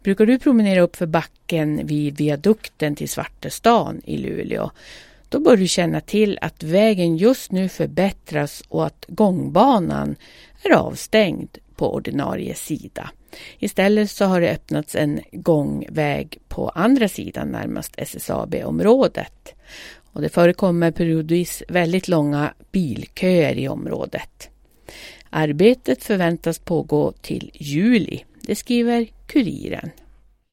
Brukar du promenera upp för backen vid viadukten till Svartestan i Luleå, då bör du känna till att vägen just nu förbättras och att gångbanan är avstängd på ordinarie sida. Istället så har det öppnats en gångväg på andra sidan närmast SSAB-området. Och det förekommer periodvis väldigt långa bilköer i området. Arbetet förväntas pågå till juli, det skriver Kuriren.